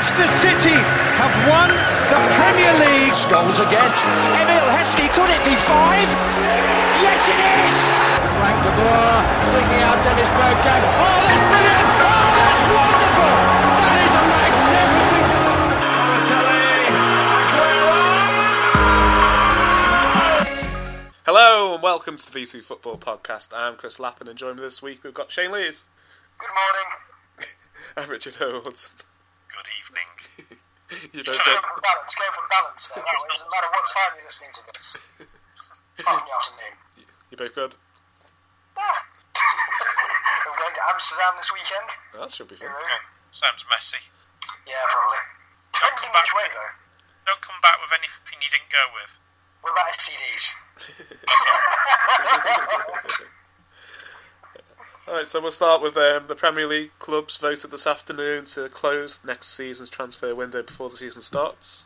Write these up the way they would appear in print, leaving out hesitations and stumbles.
Leicester City have won the Premier League. Goals again. Emil Heskey, could it be 5? Yes, it is! Frank de Boer singing out Dennis Bergkamp. Oh, that's brilliant! Oh, that's wonderful! That is a magnificent goal! Hello and welcome to the VC Football Podcast. I'm Chris Lappin and joining me this week we've got Shane Lees. Good morning. And Richard Howard. Good evening. You Go for balance. Now. It doesn't matter what time you're listening to this. Fucking afternoon. You both good? I'm going to Amsterdam this weekend. Oh, that should be fun. Okay. Sounds messy. Yeah, probably. Depends on which way, though. Don't come back with anything you didn't go with. What about STDs? That's all. Alright, so we'll start with the Premier League clubs voted this afternoon to close next season's transfer window before the season starts.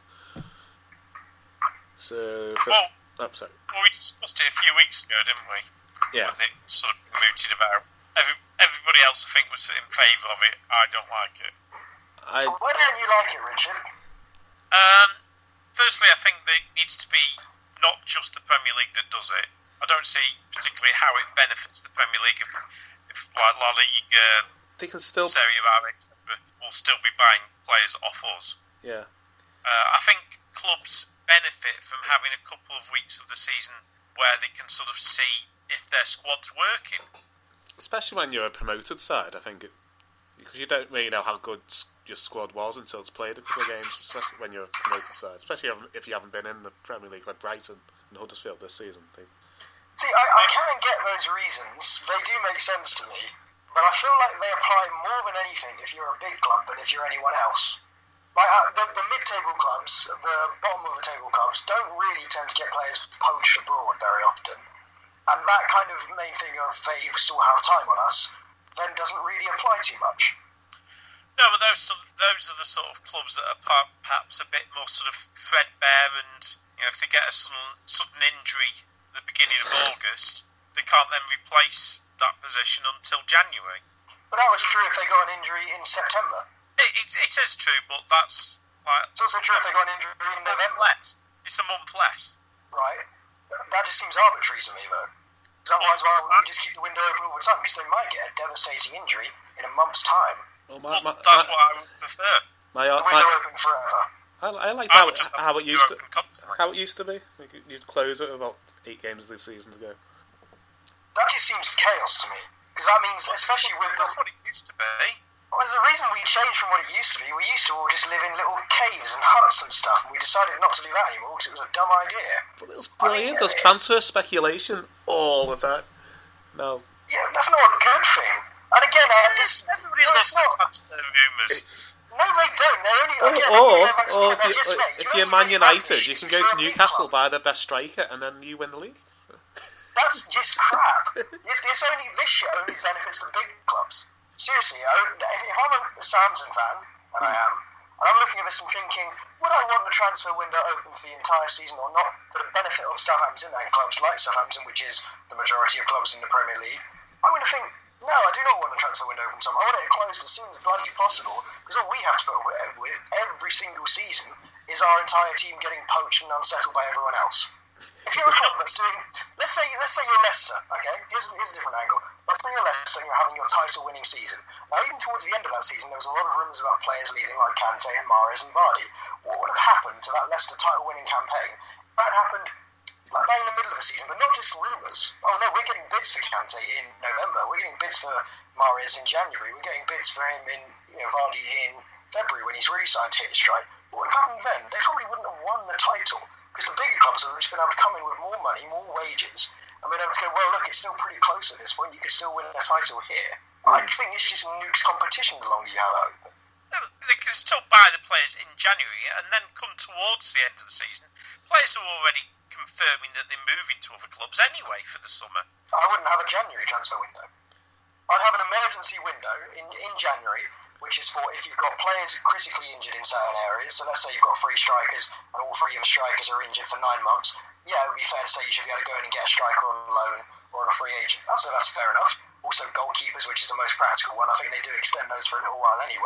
So, Well, we discussed it a few weeks ago, didn't we? Yeah. When it sort of mooted about. Everybody else, I think, was in favour of it. I don't like it. Why don't you like it, Richard? Firstly, I think that it needs to be not just the Premier League that does it. I don't see particularly how it benefits the Premier League if like La Liga, they can still Serie A, etc., will still be buying players off us. Yeah. I think clubs benefit from having a couple of weeks of the season where they can sort of see if their squad's working. Especially when you're a promoted side, I think, because you don't really know how good your squad was until it's played a couple of games, especially when you're a promoted side. Especially if you haven't been in the Premier League like Brighton and Huddersfield this season. See, I can get those reasons. They do make sense to me. But I feel like they apply more than anything if you're a big club than if you're anyone else. Like the mid-table clubs, the bottom of the table clubs, don't really tend to get players poached abroad very often. And that kind of main thing of they still have time on us then doesn't really apply too much. No, but those are the sort of clubs that are perhaps a bit more sort of threadbare, and if they get a sudden injury at the beginning of August, they can't then replace that position until January. But that was true if they got an injury in September. It is true, but that's like... It's also true if they got an injury in November. Less. It's a month less. Right. That just seems arbitrary to me, though. Because otherwise, why wouldn't we just keep the window open all the time? Because they might get a devastating injury in a month's time. Well, that's what I would prefer. The window open forever. I like how it used to be. You'd close it about 8 games this season to go. That just seems chaos to me. Because that means, especially with... That's what it used to be. Well, there's a reason we changed from what it used to be. We used to all just live in little caves and huts and stuff, and we decided not to do that anymore because it was a dumb idea. But it was brilliant. There's transfer speculation all the time. No. Yeah, that's not a good thing. And again, everybody loves the transfer rumours. No, they don't. Or if you're Man United, you can go to Newcastle, buy their best striker, and then you win the league. That's just crap. This shit only benefits the big clubs. Seriously, if I'm a Southampton fan, and I am, and I'm looking at this and thinking, would I want the transfer window open for the entire season or not, for the benefit of Southampton and clubs like Southampton, which is the majority of clubs in the Premier League, I'm going to think, no, I do not want the transfer window open. I want it closed as soon as bloody possible, because all we have to put up with every single season is our entire team getting poached and unsettled by everyone else. If you're a club that's doing, let's say you're Leicester, okay? Here's a different angle. Let's say you're Leicester and you're having your title-winning season. Now, even towards the end of that season, there was a lot of rumours about players leaving, like Kante and Mahrez and Vardy. What would have happened to that Leicester title-winning campaign? That happened like bang in the middle of the season, but not just rumours. Oh no, we're getting bids for Kante in November. We're getting bids for Mahrez in January. We're getting bids for him in Vardy in February when he's really starting to hit his stride. What would have happened then? They probably wouldn't have won the title. Because the bigger clubs have just been able to come in with more money, more wages, and been able to go, well, look, it's still pretty close at this point. You could still win a title here. I think it's just nukes competition the longer you have it open. They can still buy the players in January, and then come towards the end of the season. Players are already confirming that they're moving to other clubs anyway for the summer. I wouldn't have a January transfer window. I'd have an emergency window in January, which is for if you've got players critically injured in certain areas. So let's say you've got 3 strikers and all 3 of the strikers are injured for 9 months. Yeah, it would be fair to say you should be able to go in and get a striker on loan or on a free agent. That's fair enough. Also goalkeepers, which is the most practical one. I think they do extend those for a little while anyway.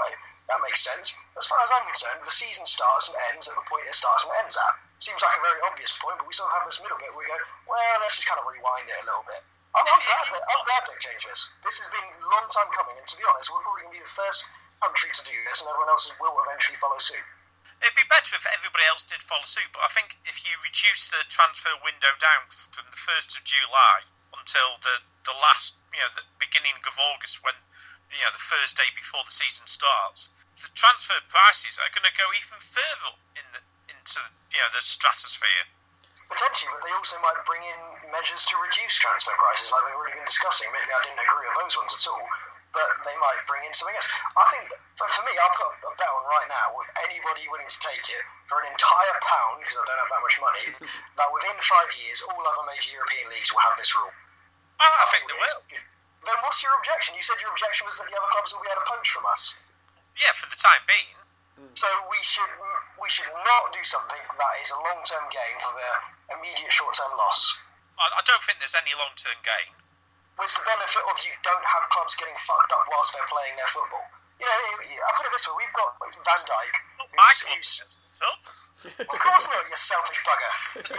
That makes sense. As far as I'm concerned, the season starts and ends at the point it starts and ends at. Seems like a very obvious point, but we sort of have this middle bit where we go, well, let's just kind of rewind it a little bit. I'm glad they've changed this. This has been a long time coming, and to be honest, we're probably going to be the first country to do this, and everyone else will eventually follow suit. It'd be better if everybody else did follow suit, but I think if you reduce the transfer window down from the 1st of July until the last, the beginning of August, when the first day before the season starts, the transfer prices are going to go even further into the stratosphere. Potentially, but they also might bring in measures to reduce transfer prices, like they've already been discussing. Maybe I didn't agree with those ones at all, but they might bring in something else. I think, for me, I'll put a bet on right now with anybody willing to take it for an entire £1, because I don't have that much money, that within 5 years, all other major European leagues will have this rule. I think they will. Then what's your objection? You said your objection was that the other clubs will be able to poach from us. Yeah, for the time being. So we should not do something that is a long-term gain for the immediate short-term loss. I don't think there's any long-term gain. With the benefit of you don't have clubs getting fucked up whilst they're playing their football. I put it this way, we've got Van Dijk. My club's up. Of course not, you selfish bugger. So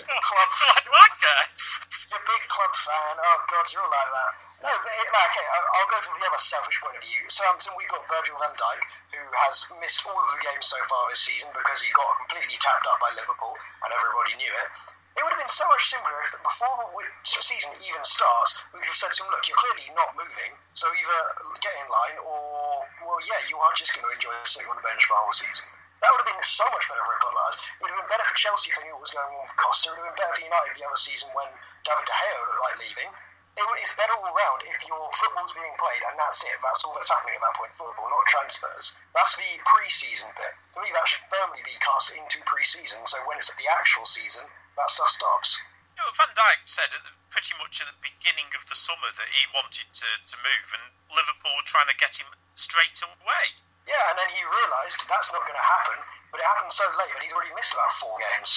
why do I care? You're a big club fan. Oh, God, you're all like that. No, but okay, I'll go from the other selfish point of view. Southampton, we've got Virgil van Dijk, who has missed all of the games so far this season because he got completely tapped up by Liverpool, and everybody knew it. It would have been so much simpler if before the season even starts, we could have said to him, look, you're clearly not moving, so either get in line or, well, yeah, you are just going to enjoy sitting on the bench for the whole season. That would have been so much better for a club like us. It would have been better for Chelsea if they knew what was going on with Costa. It would have been better for United the other season when David De Gea looked like leaving. It's better all round if your football's being played and that's it. That's all that's happening at that point. Football, not transfers. That's the pre-season bit. For me, that should firmly be cast into pre-season. So when it's at the actual season, that stuff stops. Van Dijk said pretty much at the beginning of the summer that he wanted to move, and Liverpool were trying to get him straight away. Yeah, and then he realised that's not going to happen. But it happened so late that he's already missed about 4 games.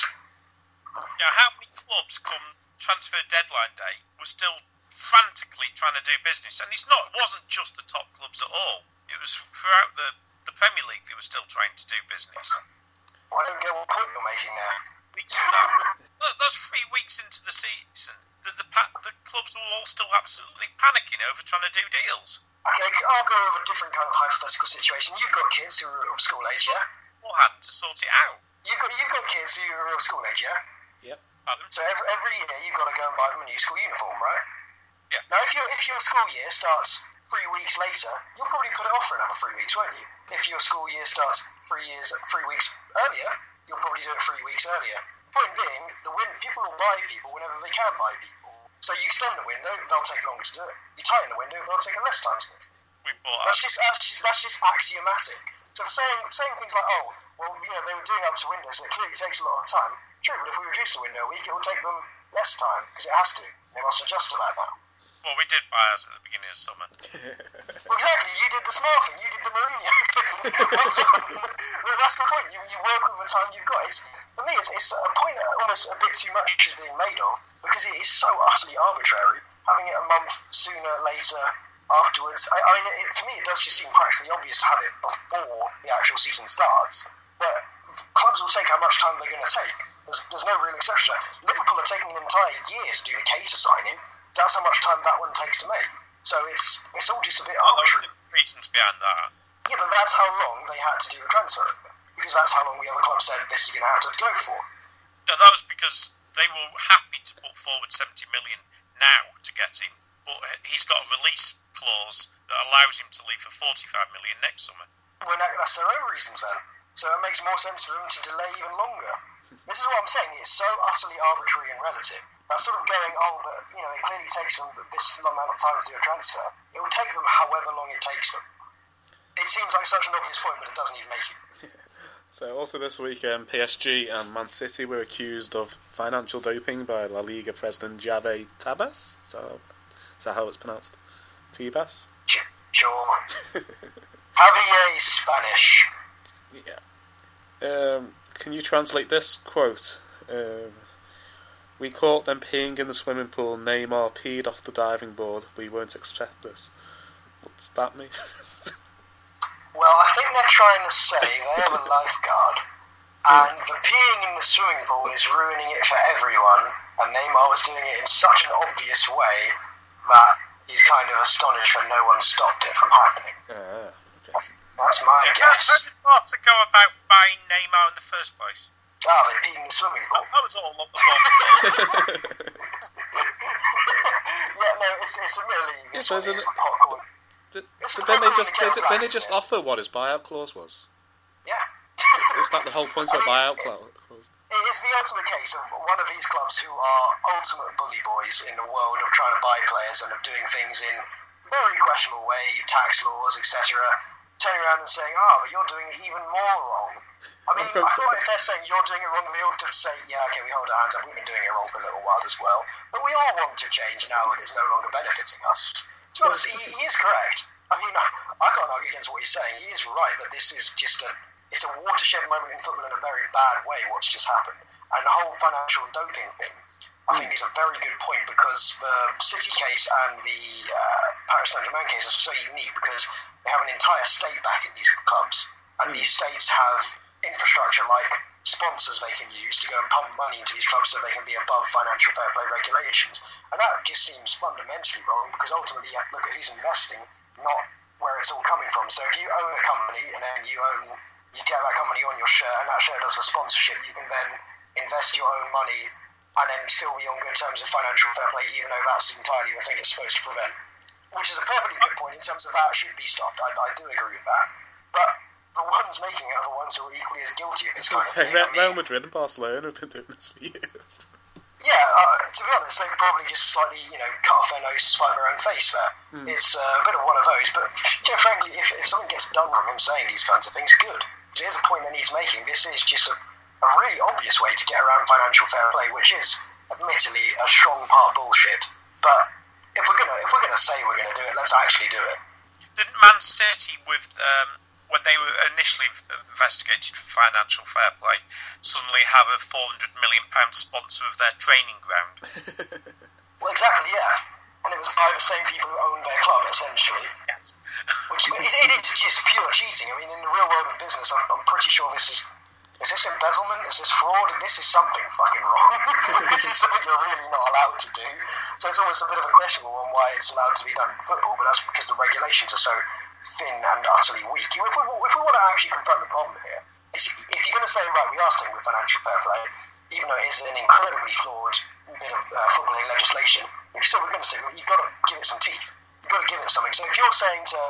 How many clubs come transfer deadline day were still frantically trying to do business? And it wasn't just the top clubs at all. It was throughout the Premier League they were still trying to do business. Well, I don't get what point you're making there. That's 3 weeks into the season. The clubs were all still absolutely panicking over trying to do deals. Okay, I'll go over a different kind of hypothetical situation. You've got kids who are of school age, yeah? Beforehand to sort it out. You've got kids who are of school age, yeah? Yep. So every year you've got to go and buy them a new school uniform, right? Yeah. Now, if your school year starts 3 weeks later, you'll probably put it off for another 3 weeks, won't you? If your school year starts 3 weeks earlier, you'll probably do it 3 weeks earlier. Point being, people will buy people whenever they can buy people. So you extend the window, they'll take longer to do it. You tighten the window, they'll take less time to do it. That's just axiomatic. So saying things like, oh, well, they were doing up to windows, so it clearly takes a lot of time. True, but if we reduce the window a week, it will take them less time, because it has to. They must adjust to that now. Well, we did buy ours at the beginning of summer. Well, exactly, you did the smart thing, you did the Mourinho thing. Well, that's the point, you work with the time you've got. For me, it's a point that almost a bit too much is being made of, because it is so utterly arbitrary, having it a month sooner, later, afterwards. For me, it does just seem practically obvious to have it before the actual season starts, but clubs will take how much time they're going to take. There's no real exception. Liverpool are taking an entire year to do the Keita signing. That's how much time that one takes to make. So it's all just a bit arbitrary. There's reasons behind that. Yeah, but that's how long they had to do a transfer. Because that's how long the other club said this is going to have to go for. No, that was because they were happy to put forward 70 million now to get him, but he's got a release clause that allows him to leave for 45 million next summer. Well, that's their own reasons then. So it makes more sense for them to delay even longer. This is what I'm saying, it's so utterly arbitrary and relative. That's sort of going, but it clearly takes them this amount of time to do a transfer. It will take them however long it takes them. It seems like such an obvious point, but it doesn't even make it. So also this week, PSG and Man City were accused of financial doping by La Liga president Javier Tebas. Is that how it's pronounced? Tebas? Sure. Javier is Spanish. Yeah. Can you translate this quote? We caught them peeing in the swimming pool. Neymar peed off the diving board. We won't accept this. What's that mean? Well, I think they're trying to say they have a lifeguard, and the peeing in the swimming pool is ruining it for everyone, and Neymar was doing it in such an obvious way that he's kind of astonished when no one stopped it from happening. Okay. That's my guess. How did Barca go about buying Neymar in the first place? They peed in the swimming pool. That was all on the ball. Yeah, no, it's a really... Yes, It's isn't it? a popcorn. Didn't popcorn they just offer what his buyout clause was? Yeah. Is that the whole point of a buyout clause? It is the ultimate case of one of these clubs who are ultimate bully boys in the world of trying to buy players and of doing things in very questionable way, tax laws, etc. Turning around and saying, but you're doing it even more wrong. I mean, I feel like if they're saying you're doing it wrong, we all have to say, yeah, okay, we hold our hands up, we've been doing it wrong for a little while as well. But we all want to change now that it's no longer benefiting us. To be honest, he is correct. I mean, I can't argue against what he's saying. He is right that this is just it's a watershed moment in football in a very bad way, what's just happened. And the whole financial doping thing, I think is a very good point, because the City case and the Paris Saint-Germain case are so unique because they have an entire state back in these clubs, and these states have infrastructure like sponsors they can use to go and pump money into these clubs so they can be above financial fair play regulations. And that just seems fundamentally wrong, because ultimately you have to look at who's investing, not where it's all coming from. So if you own a company and then you get that company on your shirt, and that shirt does the sponsorship, you can then invest your own money and then still be on good terms of financial fair play, even though that's entirely the thing it's supposed to prevent. Which is a perfectly good point in terms of how it should be stopped. I do agree with that. But the ones making it are the ones who are equally as guilty of this kind of thing. Real Madrid and Barcelona have been doing this for years. Yeah, to be honest, they've probably just slightly, cut off their nose to spite their own face there. It's a bit of one of those, but frankly, if something gets done from him saying these kinds of things, good. Because here's a point that he's making. This is just a really obvious way to get around financial fair play, which is admittedly a strong part bullshit. But if we're gonna say we're gonna do it, let's actually do it. Didn't Man City, with when they were initially investigated for financial fair play, suddenly have a £400 million sponsor of their training ground? Well, exactly, yeah. And it was by the same people who own their club, essentially. Yes. Which it is just pure cheating. I mean, in the real world of business, I'm pretty sure this is this embezzlement? Is this fraud? This is something fucking wrong. This is something you're really not allowed to do. So it's almost a bit of a questionable one why it's allowed to be done in football, but that's because the regulations are so thin and utterly weak. If we want to actually confront the problem here, if you're going to say, right, we are sticking with financial fair play, even though it is an incredibly flawed bit of footballing legislation, if you say we're going to stick with it, you've got to give it some teeth. You've got to give it something. So if you're saying to,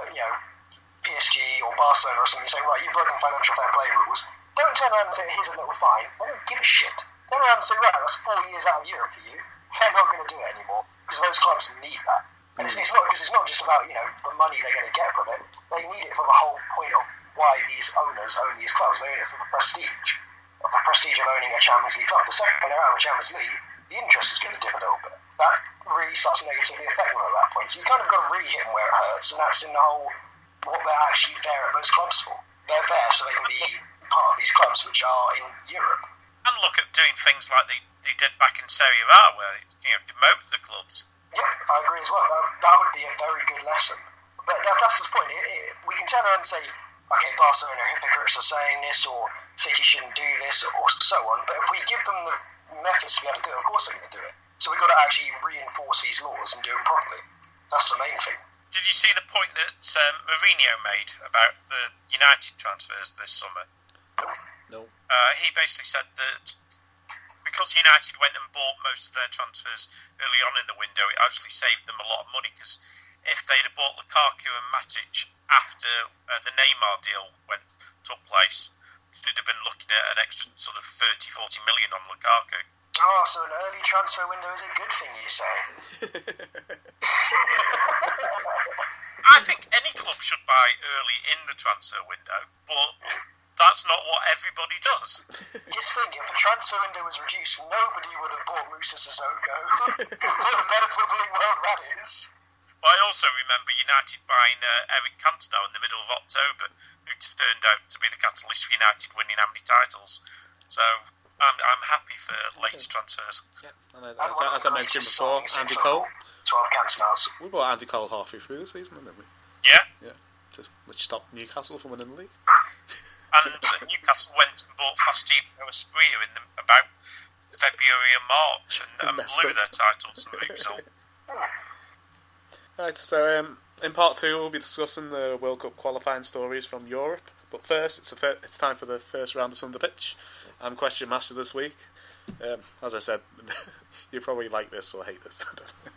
PSG or Barcelona or something, saying, right, you've broken financial fair play rules, don't turn around and say, here's a little fine. They don't give a shit. Turn around and say, right, that's 4 years out of Europe for you. They're not going to do it anymore, because those clubs need that. And it's not just about, the money they're going to get from it. They need it for the whole point of why these owners own these clubs. They own it for the prestige of owning a Champions League club. The second when they're out of the Champions League, the interest is going to dip a little bit. That really starts to negatively affect them at that point. So you kind of got to really hit them where it hurts, and that's in the whole what they're actually there at those clubs for. They're there so they can be part of these clubs which are in Europe. And look at doing things like they did back in Serie A, where demote the clubs. Yeah, I agree as well. That would be a very good lesson. But that's the point. We can turn around and say, okay, Barcelona hypocrites are saying this, or City shouldn't do this, or so on. But if we give them the methods to be able to do it, of course they're going to do it. So we've got to actually reinforce these laws and do them properly. That's the main thing. Did you see the point that Mourinho made about the United transfers this summer? No. He basically said that because United went and bought most of their transfers early on in the window, it actually saved them a lot of money, because if they'd have bought Lukaku and Matic after the Neymar deal took place, they'd have been looking at an extra sort of 30-40 million on Lukaku. Oh, so an early transfer window is a good thing, you say? I think any club should buy early in the transfer window, but that's not what everybody does. Just think, if the transfer window was reduced, nobody would have bought Moussa Sissoko. What a better footballing world that is. Well, I also remember United buying Eric Cantona in the middle of October, who turned out to be the catalyst for United winning how many titles. So I'm happy for later transfers. Yeah, as I mentioned before, Andy Cole. 12 Cantonas. We bought Andy Cole halfway through the season, didn't we? Yeah. which stopped Newcastle from winning the league. And Newcastle went and bought Faustino Asprilla in about February and March and blew their title as a result. Right, so in part 2 we'll be discussing the World Cup qualifying stories from Europe. But first, it's time for the first round of Sunday Pitch. I'm Question Master this week. As I said, you probably like this or hate this.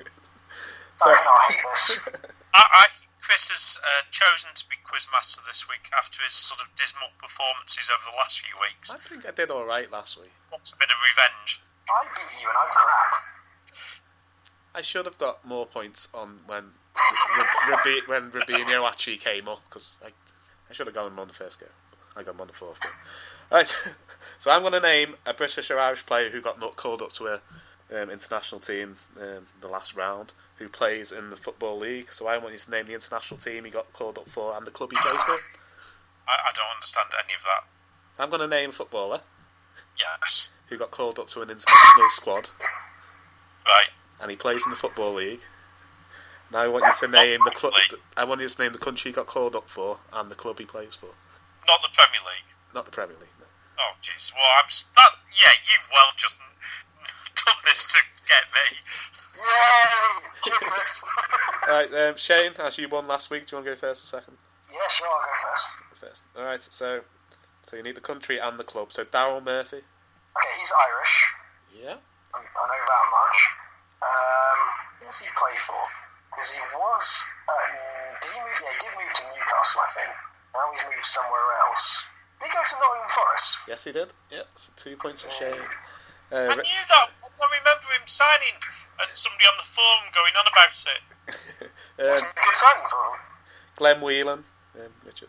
I hate this. I think Chris has chosen to be Quizmaster this week after his sort of dismal performances over the last few weeks. I think I did alright last week. Wants a bit of revenge. I beat you and I'm crap. I should have got more points on when Rubinho actually came up, because I should have got him on the first go. I got him on the fourth go. Right, so I'm going to name a British or Irish player who got called up to a international team the last round, who plays in the Football League. So I want you to name the international team he got called up for and the club he plays for. I don't understand any of that. I'm going to name a footballer. Yes. Who got called up to an international squad. Right. And he plays in the Football League. Now I want you to name the club. I want you to name the country he got called up for and the club he plays for. Not the Premier League. Not the Premier League. No. Oh jeez. Well, you've just done this to get me. Yay! Cheers, Chris. Alright, Shane, as you won last week, do you want to go first or second? Yeah, sure, I'll go first. Alright, so you need the country and the club. So Daryl Murphy. Okay, he's Irish. Yeah. I know that much. Who does he play for? Because he was... did he move? Yeah, he did move to Newcastle, I think. Now he's moved somewhere else. Did he go to Nottingham Forest? Yes, he did. Yeah, so 2 points for Shane. I knew that. I remember him signing and somebody on the forum going on about it. It's a good signing for him. Glenn Whelan. Richard.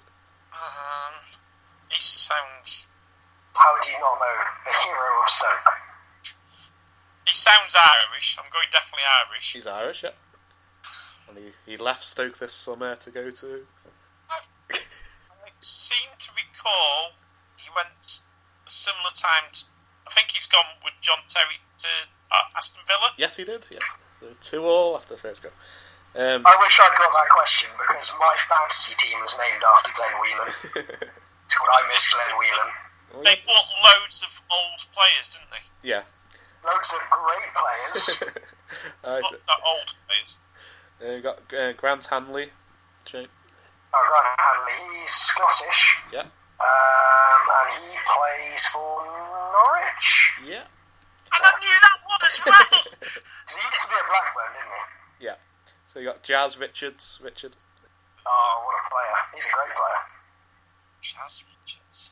He sounds... How do you not know the hero of Stoke? He sounds Irish. I'm going definitely Irish. He's Irish, yeah. And he left Stoke this summer to go to... I seem to recall he went a similar time to... I think he's gone with John Terry to Aston Villa. Yes, he did, yes. So 2-2 after the first go. I wish I'd got that question, because my fantasy team is named after Glenn Whelan. It's called I Miss Glenn Whelan. They bought loads of old players, didn't they? Yeah. Loads of great players. Not old players. We've got Grant Hanley. Shane. Grant Hanley, he's Scottish. Yeah. And he plays for Norwich. Yeah. And I knew that one as well. He used to be at Blackburn, didn't he? Yeah. So you got Jazz Richards. Richard. Oh, what a player. He's a great player. Jazz Richards.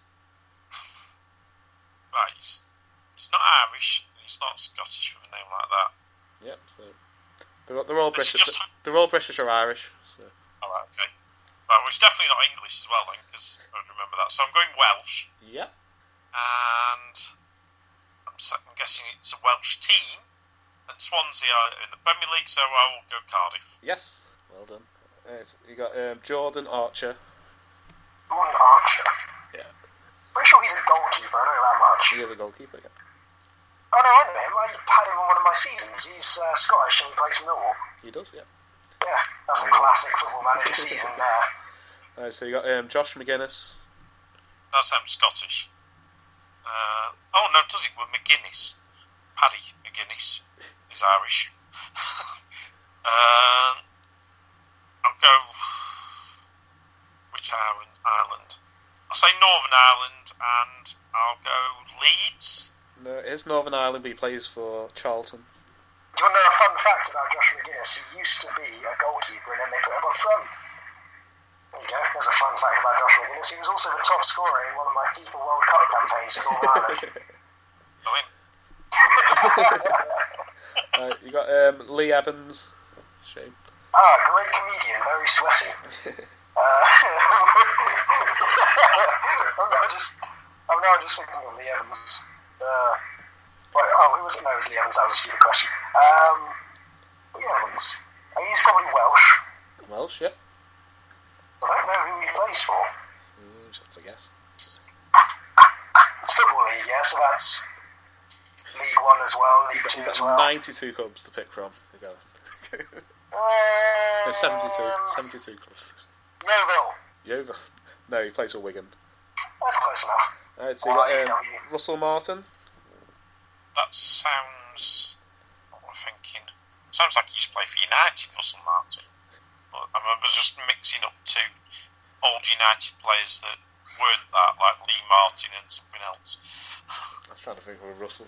Right, he's not Irish, he's not Scottish with a name like that. Yep, so they're all British. They're all British or Irish. So. Alright, okay. Right, well, it's definitely not English as well then, because I don't remember that. So I'm going Welsh. Yep. And I'm guessing it's a Welsh team. And Swansea are in the Premier League, so I will go Cardiff. Yes, well done. You got Jordan Archer. Jordan Archer? Yeah. Pretty sure he's a goalkeeper, I know that much. He is a goalkeeper, yeah. Oh no, I know him. I had him on one of my seasons. He's Scottish and he plays for Millwall. He does, yeah. Yeah, that's a classic Football Manager season there. Alright, so you got Josh McGuinness. That sounds Scottish. Oh no, does it? With McGuinness. Paddy McGuinness is Irish. I'll go... Which island? I'll say Northern Ireland and I'll go Leeds. No, it is Northern Ireland, but he plays for Charlton. Do you want to know a fun fact about Josh McGuinness? He used to be a goalkeeper and then they put him up front. There you go, there's a fun fact about Josh McGuinness. He was also the top scorer in one of my FIFA World Cup campaigns in Northern Ireland. You got Lee Evans. Shame. Great comedian, very sweaty. I'm now just thinking of Lee Evans. Who was it? No, it was Lee Evans. That was a stupid question. Lee Evans. He's probably Welsh. Welsh, yeah. I don't know who he plays for. Just a guess. It's Football League, yeah, so that's League 1 as well, League 2 as well. 92 clubs to pick from. There you go. No, 72 clubs. Yeovil. Yeovil? No, he plays for Wigan. That's close enough. Alright, so you got Russell Martin. That sounds... What am I thinking? Sounds like he used to play for United, Russell Martin. But I remember just mixing up two old United players that weren't that, like Lee Martin and something else. I was trying to think of a Russell.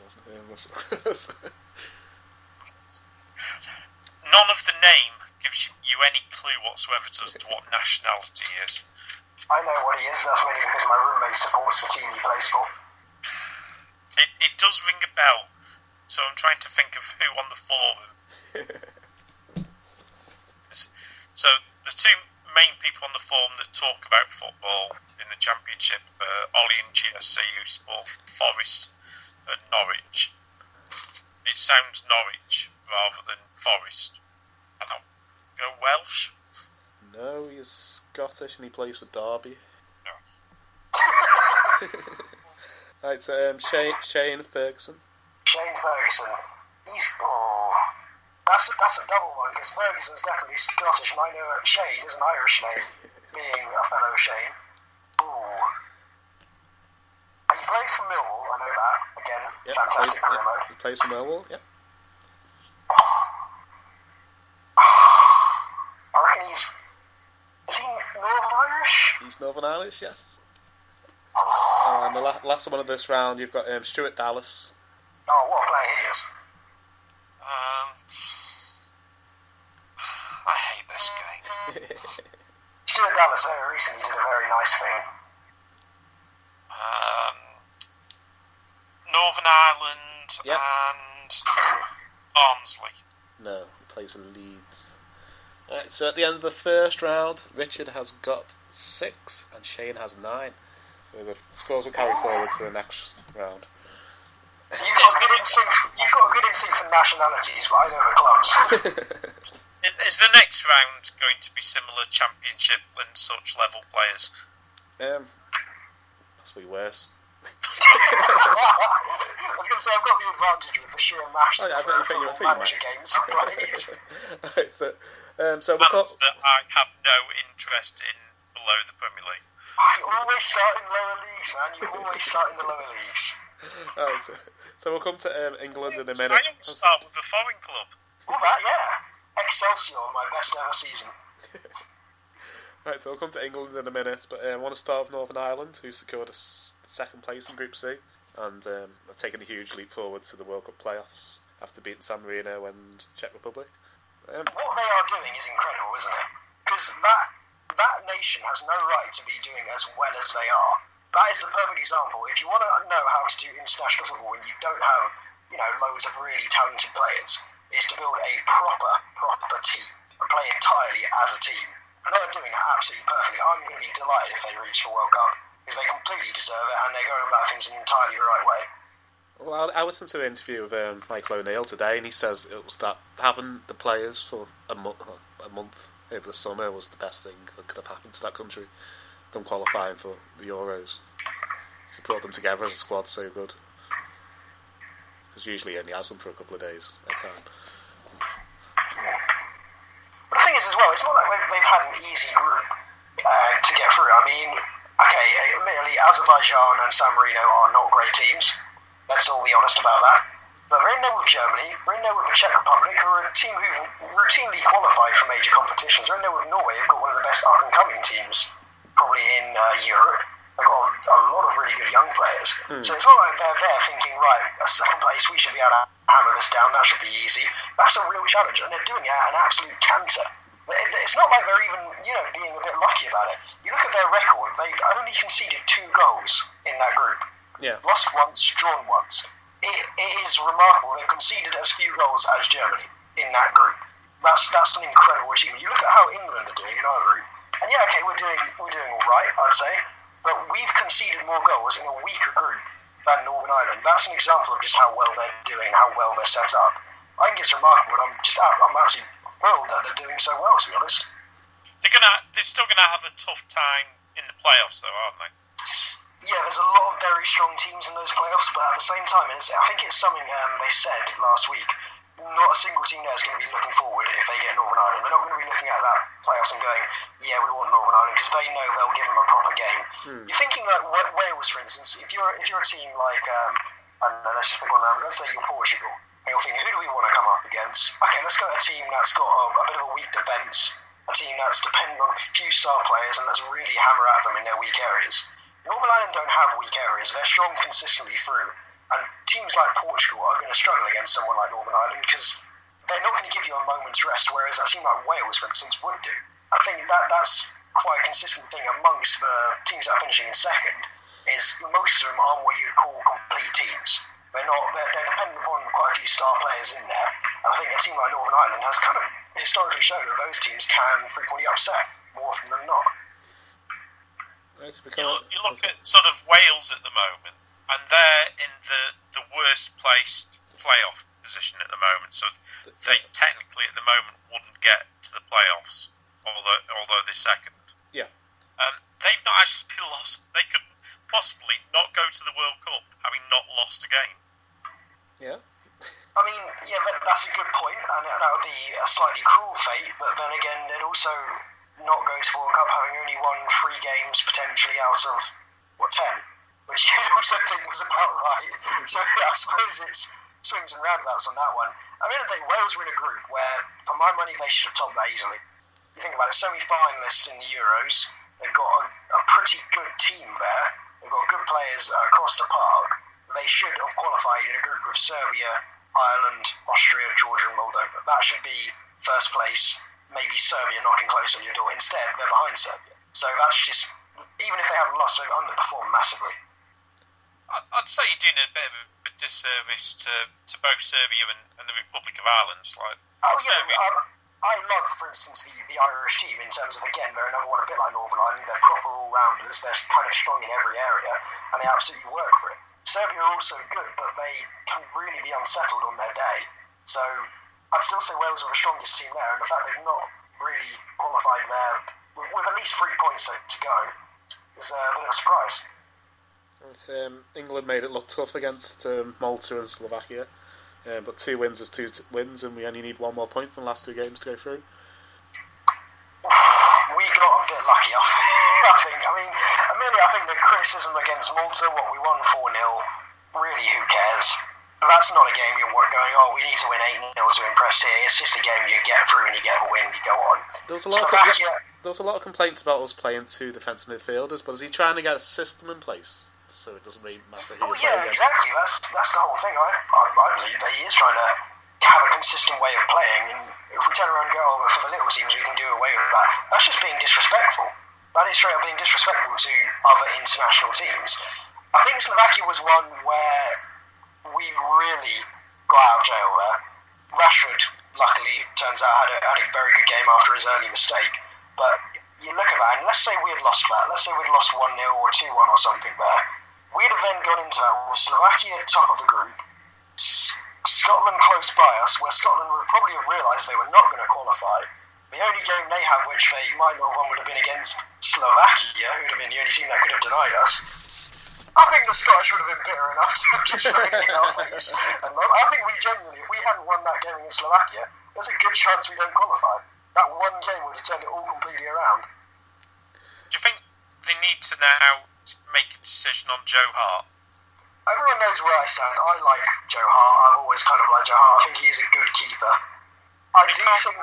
None of the name gives you any clue whatsoever as to what nationality he is. I know what he is, that's mainly because my roommate supports the team he plays for. It does ring a bell, so I'm trying to think of who on the forum. So the two main people on the forum that talk about football in the Championship are Ollie and GSC, who support Forest and Norwich. It sounds Norwich rather than Forest. And I'll go Welsh. No, he's Scottish and he plays for Derby. No. Right, so Shane Ferguson. Shane Ferguson. That's a double one, because Ferguson's definitely Scottish, and I know that Shane is an Irish name, being a fellow Shane. Ooh. He plays for Millwall, I know that. Again, Yep, fantastic career mode. he plays for Millwall, yep. I reckon is he Northern Irish? He's Northern Irish, yes. And the last one of this round, you've got Stuart Dallas. Oh, what a player he is. I hate this game. Stuart Dallas very recently did a very nice thing. Northern Ireland Yep. and Barnsley. No, he plays for Leeds. Alright, so at the end of the first round, Richard has got 6 and Shane has 9. So the scores will carry forward to the next round. You've got a good instinct for nationalities, but I know the clubs. Is the next round going to be similar Championship and such level players? Possibly worse. I was going to say, I've got the advantage with the sheer mass Oh, yeah, I of think you manager games I've played. Alright, so we'll Fans that I have no interest in below the Premier League. You always start in lower leagues, man. You always start in the lower leagues. Alright, so we'll come to England in a I minute. don't start with a foreign club. All that, yeah. Excelsior, my best ever season. Right, so we'll come to England in a minute, but I want to start with Northern Ireland, who secured second place in Group C, and have taken a huge leap forward to the World Cup playoffs after beating San Marino and Czech Republic. What they are doing is incredible, isn't it? Because that nation has no right to be doing as well as they are. That is the perfect example. If you want to know how to do international football when you don't have, loads of really talented players, is to build a proper team and play entirely as a team. And they're doing it absolutely perfectly. I'm going to be delighted if they reach the World Cup, because they completely deserve it and they're going about things in entirely the right way. Well, I listened to an interview with Michael O'Neill today, and he says it was that having the players for a month over the summer was the best thing that could have happened to that country, them qualifying for the Euros. So brought them together as a squad so good. Because usually he only has them for a couple of days at a time. But the thing is as well, it's not like they've had an easy group to get through. I mean, okay, admittedly Azerbaijan and San Marino are not great teams. Let's all be honest about that. But they're in there with Germany, they're in there with the Czech Republic, who are a team who routinely qualified for major competitions. They're in there with Norway, who've got one of the best up-and-coming teams probably in Europe. They've got a lot of really good young players. So it's not like they're there thinking, right, a second place, we should be able to hammer this down, that should be easy. That's a real challenge, and they're doing it at an absolute canter. It's not like they're even, being a bit lucky about it. You look at their record, they've only conceded 2 goals in that group. Yeah. Lost once, drawn once. It is remarkable. They've conceded as few goals as Germany in that group. That's an incredible achievement. You look at how England are doing in our group, and yeah, okay, we're doing all right, I'd say, but we've conceded more goals in a weaker group than Northern Ireland. That's an example of just how well they're doing, how well they're set up. I think it's remarkable, and I'm absolutely thrilled that they're doing so well, to be honest. They're still gonna have a tough time in the playoffs, though, aren't they? Yeah, there's a lot of very strong teams in those playoffs, but at the same time, I think it's something they said last week, not a single team there is going to be looking forward if they get Northern Ireland. They're not going to be looking at that playoffs and going, yeah, we want Northern Ireland, because they know they'll give them a proper game. You're thinking like Wales, for instance. If you're a team like, I don't know, let's just pick one. Let's say you're Portugal, and you're thinking, who do we want to come up against? Okay, let's go to a team that's got a bit of a weak defence, a team that's dependent on a few star players, and let's really hammer at them in their weak areas. Northern Ireland don't have weak areas. They're strong consistently through. And teams like Portugal are going to struggle against someone like Northern Ireland because they're not going to give you a moment's rest, whereas a team like Wales, for instance, would do. I think that's quite a consistent thing amongst the teams that are finishing in second, is most of them aren't what you'd call complete teams. They're dependent upon quite a few star players in there. And I think a team like Northern Ireland has kind of historically shown that those teams can frequently upset more often than not. You look at sort of Wales at the moment, and they're in the worst placed playoff position at the moment, so they technically at the moment wouldn't get to the playoffs, although they're second. Yeah. They've not actually lost. They could possibly not go to the World Cup having not lost a game. Yeah. I mean, yeah, that's a good point, and that would be a slightly cruel fate, but then again, they'd also not go to the World Cup having only won 3 games potentially out of, 10? Which you also think was about right. So yeah, I suppose it's swings and roundabouts on that one. I mean, Wales were in a group where, for my money, they should have topped that easily. You think about it, semi-finalists in the Euros, they've got a pretty good team there. They've got good players across the park. They should have qualified in a group with Serbia, Ireland, Austria, Georgia and Moldova. That should be first place, maybe Serbia knocking close on your door. Instead, they're behind Serbia. So that's just, even if they haven't lost, they've underperformed massively. I'd say you're doing a bit of a disservice to both Serbia and the Republic of Ireland. I love, for instance, the Irish team in terms of, again, they're another one a bit like Northern Ireland. They're proper all-rounders. They're kind of strong in every area, and they absolutely work for it. Serbia are also good, but they can really be unsettled on their day. So I'd still say Wales are the strongest team there, and the fact they've not really qualified there with at least 3 points to go is a bit of a surprise. England made it look tough against Malta and Slovakia, but 2 wins is 2 wins, and we only need 1 more point from the last 2 games to go through. We got a bit lucky, I think. I mean, admittedly, I think the criticism against Malta, what we won 4-0, really, who cares? That's not a game you're going, we need to win 8-0 to impress here. It's just a game you get through and you get a win, you go on. There was a lot of complaints about us playing 2 defensive midfielders, but is he trying to get a system in place so it doesn't really matter who you play against? Exactly. That's the whole thing. I believe that he is trying to have a consistent way of playing, and if we turn around and go, for the little teams we can do away with that, that's just being disrespectful. That is straight up being disrespectful to other international teams. I think Slovakia was one where we really got out of jail there. Rashford, luckily, turns out had a very good game after his early mistake. But you look at that, and let's say we had lost that. Let's say we'd lost 1-0 or 2-1 or something there. We'd have then gone into that with Slovakia top of the group, Scotland close by us, where Scotland would probably have realised they were not going to qualify. The only game they had, which they might not have won, would have been against Slovakia, who would have been the only team that could have denied us. I think the Scottish would have been bitter enough to just throw it in our face. And I think we genuinely, if we hadn't won that game against Slovakia, there's a good chance we don't qualify. That one game would have turned it all completely around. Do you think they need to now make a decision on Joe Hart? Everyone knows where I stand. I like Joe Hart. I've always kind of liked Joe Hart. I think he is a good keeper. I do think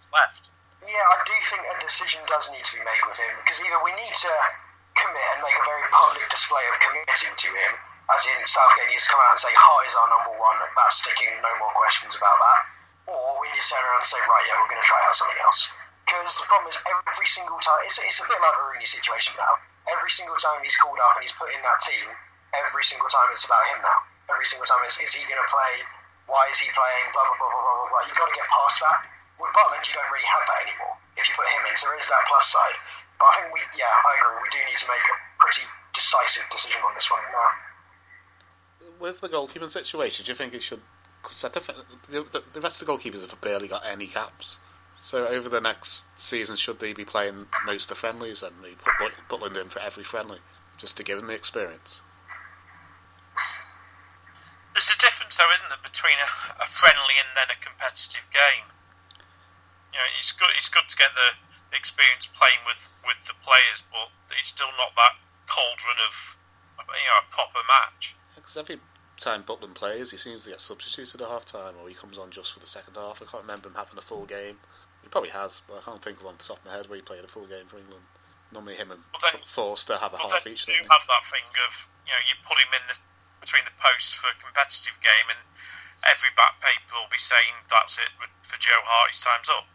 a decision does need to be made with him, because either we need to commit and make a very public display of committing to him, as in Southgate needs to come out and say Hart is our number 1, that's sticking, no more questions about that, or we need to turn around and say, right, yeah, we're going to try out something else. Because the problem is, every single time, it's a bit like the Rooney situation now. Every single time he's called up and he's put in that team, every single time it's about him now. Every single time is he going to play? Why is he playing? Blah, blah, blah, blah, blah, blah. You've got to get past that. With Butland, you don't really have that anymore. If you put him in, so there is that plus side. But I think I agree, we do need to make a pretty decisive decision on this one now. With the goalkeeping situation, do you think it should... The rest of the goalkeepers have barely got any caps. So over the next season, should they be playing most of the friendlies and they put Butland in for every friendly, just to give them the experience? There's a difference, though, isn't there, between a friendly and then a competitive game? You know, it's good to get the experience playing with the players, but it's still not that cauldron of a proper match. Because every time Butland plays, he seems to get substituted at half time, or he comes on just for the second half. I can't remember him having a full game. He probably has, but I can't think of one off the top of my head where he played a full game for England. Normally him and Forster have a half each. You have that thing of, you put him in between the posts for a competitive game, and every back paper will be saying that's it for Joe Hart, his time's up.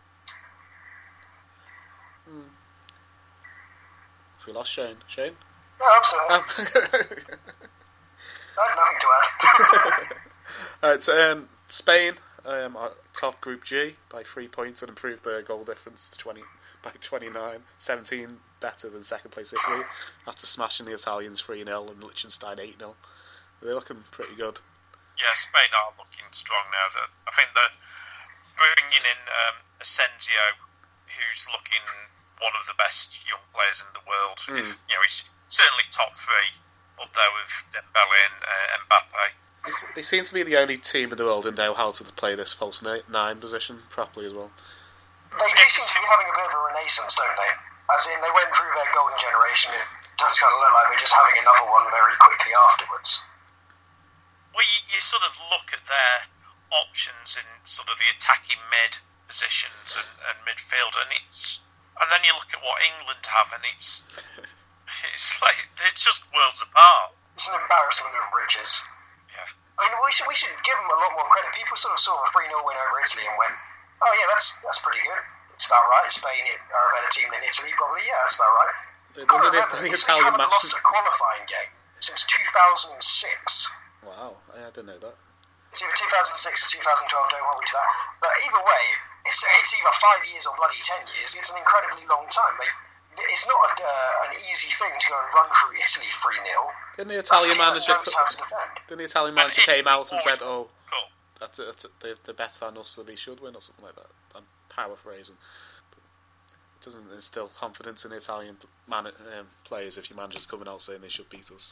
Have we lost Shane? Shane? No, I'm sorry. I have nothing to add. Right, Spain are top Group G by 3 points and improved their goal difference to 29, 17 better than second place Italy after smashing the Italians 3-0 and Liechtenstein 8-0. They're looking pretty good. Yeah, Spain are looking strong now. I think they're bringing in Asensio, who's looking one of the best young players in the world. He's certainly top 3 up there with Dembele and Mbappe. They seem to be the only team in the world who know how to play this false 9 position properly as well. They do seem to be having a bit of a renaissance, don't they? As in, they went through their golden generation. It does kind of look like they're just having another one very quickly afterwards. Well, you sort of look at their options in sort of the attacking mid positions and midfield, and then you look at what England have, and it's like it's just worlds apart. It's an embarrassment of riches. Yeah. I mean, we should give them a lot more credit. People sort of saw a 3-0 win over Italy and went, "Oh yeah, that's pretty good. It's about right. Spain are a better team than Italy, probably. Yeah, that's about right." The Italian haven't match. lost a qualifying game since 2006. Wow, I didn't know that. It's either 2006 or 2012, don't hold me to that. But either way, it's either 5 years or bloody 10 years. It's an incredibly long time. It's not an easy thing to go and run through Italy 3-0. Didn't the Italian manager came out and said, cool. They're better than us, so they should win, or something like that? I'm paraphrasing. But it doesn't instill confidence in the Italian players if your manager's coming out saying they should beat us.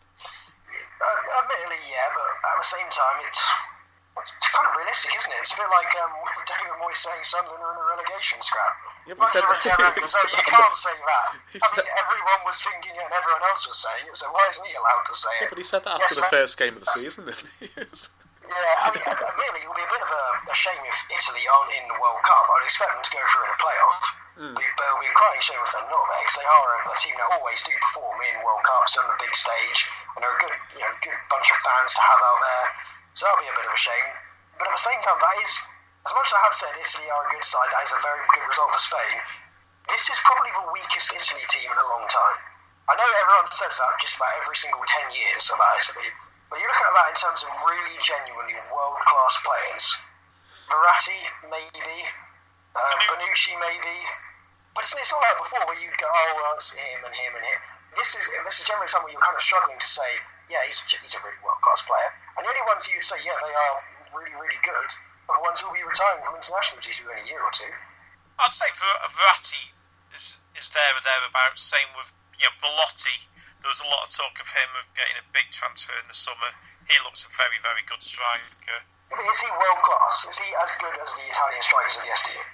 Admittedly, yeah, but at the same time, it's kind of realistic, isn't it? It's a bit like David Moyes saying Sunderland are in a relegation scrap. Yeah, but you can't say that. I mean, everyone was thinking it and everyone else was saying it, so why isn't he allowed to say it? Yeah, but he said that after the first game of the season, didn't he? Yeah, I mean, really, it would be a bit of a shame if Italy aren't in the World Cup. I'd expect them to go through in a playoff. But it would be a crying shame if they're not there, because they are a team that always do perform in World Cups on the big stage, and they're a good bunch of fans to have out there. So that'll be a bit of a shame. But at the same time, that is, as much as I have said Italy are a good side, that is a very good result for Spain. This is probably the weakest Italy team in a long time. I know everyone says that just about every single 10 years about Italy, but you look at that in terms of really genuinely world-class players. Verratti, maybe. Bonucci, maybe. But it's not like before where you go, oh, well, it's him and him and him. This is generally something you're kind of struggling to say, yeah, he's a really world-class player. And the only ones you say, yeah, they are really, really good, are the ones who will be retiring from international duty in a year or two. I'd say Verratti is there or thereabouts. Same with Belotti. There was a lot of talk of him of getting a big transfer in the summer. He looks a very, very good striker. But is he world class? Is he as good as the Italian strikers of yesteryear?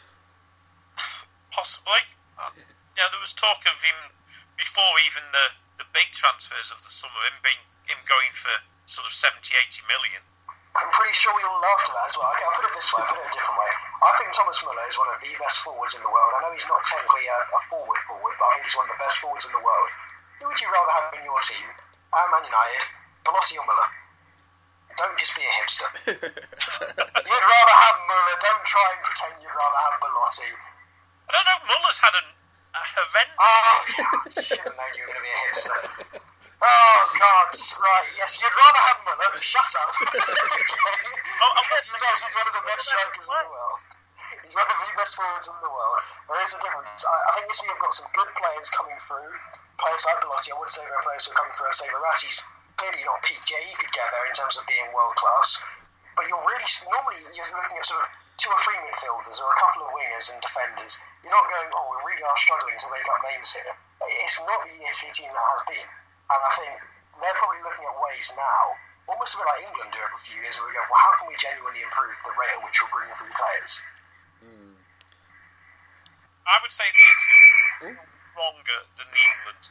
Possibly. There was talk of him before even the big transfers of the summer, him going for sort of 70-80 million. I'm pretty sure we all laughed at that as well. Okay, I'll put it this way, I'll put it a different way. I think Thomas Müller is one of the best forwards in the world. I know he's not technically a forward, but I think he's one of the best forwards in the world. Who would you rather have in your team at Man United, Belotti or Müller? Don't just be a hipster. You'd rather have Müller. Don't try and pretend you'd rather have Belotti. I don't know, Muller's had a horrendous... Oh, should have known you were going to be a hipster. Oh, God, right, yes, you'd rather have Müller. Shut up. Because he's one of the best strikers in the world. He's one of the best forwards in the world. There is a difference. I think this year you've got some good players coming through. Players like Belotti, I would say there are players who are coming through. I'd say Verratti's clearly not peak. Yeah, he could get there in terms of being world class. But normally you're looking at sort of 2 or 3 midfielders or a couple of wingers and defenders. You're not going, oh, we really are struggling to make up names here. It's not the Italy team that has been. And I think they're probably looking at ways now almost a bit like England do every few years, where we go, well, how can we genuinely improve the rate at which we're bringing through players? I would say the Italy's stronger than the England.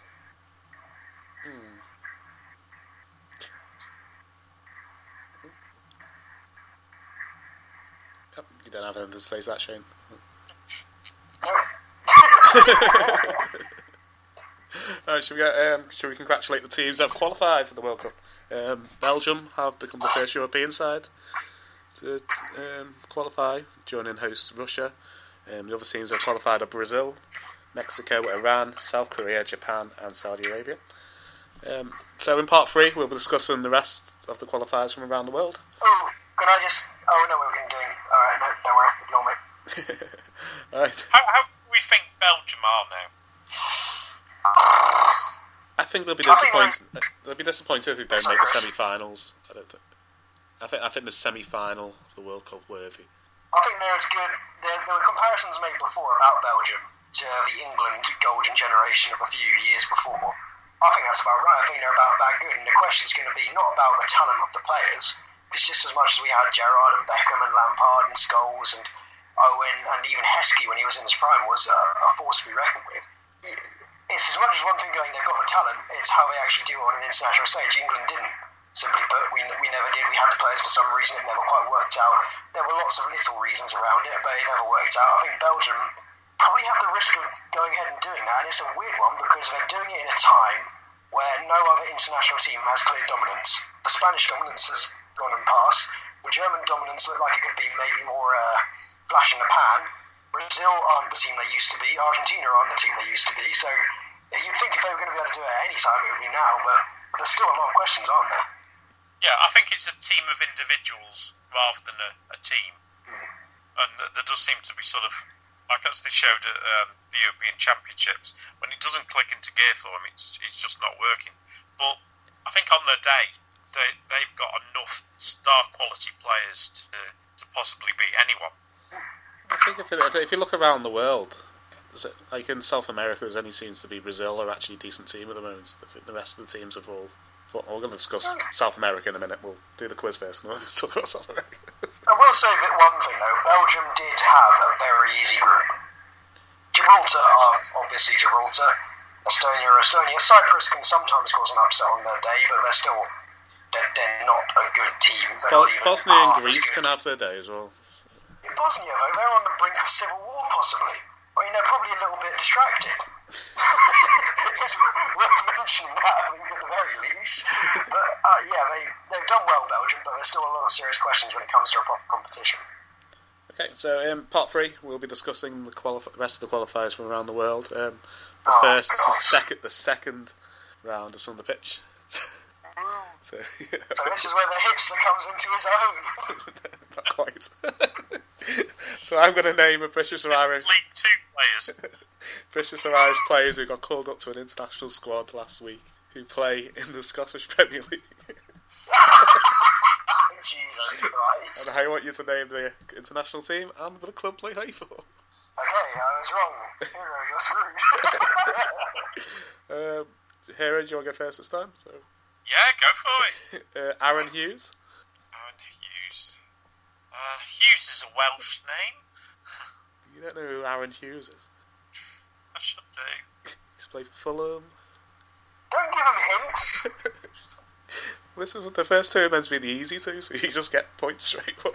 Yep, you don't have anything to say to that, Shane. Alright, shall we congratulate the teams that have qualified for the World Cup? Belgium have become the first European side to qualify, joining host Russia. The other teams that have qualified are Brazil, Mexico, Iran, South Korea, Japan and Saudi Arabia. So in part 3 we'll be discussing the rest of the qualifiers from around the world. Oh, can I just... Oh, no, what we're doing. Alright, no, don't worry, ignore me. Alright. How do we think Belgium are now? I think they'll be disappointed. They'll be disappointed if they don't make the semi-finals. I think the semi-final of the World Cup worthy. I think there's good. There were comparisons made before about Belgium to the England golden generation of a few years before. I think that's about right. I think they're about that good. And the question's going to be not about the talent of the players. It's just as much as we had Gerrard and Beckham and Lampard and Scholes and Owen and even Heskey when he was in his prime was a force to be reckoned with. It's as much as one thing going, they've got the talent, it's how they actually do it on an international stage. England didn't. Simply put, we never did. We had the players for some reason, it never quite worked out. There were lots of little reasons around it, but it never worked out. I think Belgium probably have the risk of going ahead and doing that, and it's a weird one because they're doing it in a time where no other international team has clear dominance. The Spanish dominance has gone and passed. The German dominance looked like it could be maybe more flash in the pan. Brazil aren't the team they used to be. Argentina aren't the team they used to be. So you'd think if they were going to be able to do it at any time, it would be now, but there's still a lot of questions, aren't there? Yeah, I think it's a team of individuals rather than a team. And there does seem to be sort of, like as they showed at the European Championships, when it doesn't click into gear for them, it's just not working. But I think on their day, they've got enough star quality players to possibly beat anyone. I think if you look around the world, like in South America, there only seems to be Brazil are actually a decent team at the moment. The rest of the teams have all... Well, we're going to discuss South America in a minute. We'll do the quiz first, and we'll talk about South America. I will say that one thing, though. Belgium did have a very easy group. Gibraltar are obviously Gibraltar. Estonia are Estonia. Cyprus can sometimes cause an upset on their day, but they're not a good team. Bosnia and Greece can have their day as well. In Bosnia, though, they're on the brink of civil war, possibly. I mean, they're probably a little bit distracted. It's worth mentioning that, I think, at the very least. But, they've done well, Belgium, but there's still a lot of serious questions when it comes to a proper competition. Okay, so in part 3, we'll be discussing the rest of the qualifiers from around the world. The second round is on the pitch. So this is where the hipster comes into his own. Not quite. So I'm going to name a British or Irish League 2 players. British or Irish players who got called up to an international squad last week who play in the Scottish Premier League. Jesus Christ. And I want you to name the international team and the club they play for. Okay, I was wrong. Hero, you're screwed. Hero, do you want to go first this time? So. Yeah, go for it. Aaron Hughes. Aaron Hughes. Hughes is a Welsh name. You don't know who Aaron Hughes is? I should do. He's played for Fulham. Don't give him hints. This is the first two are meant to be the easy two, so you just get points straight away.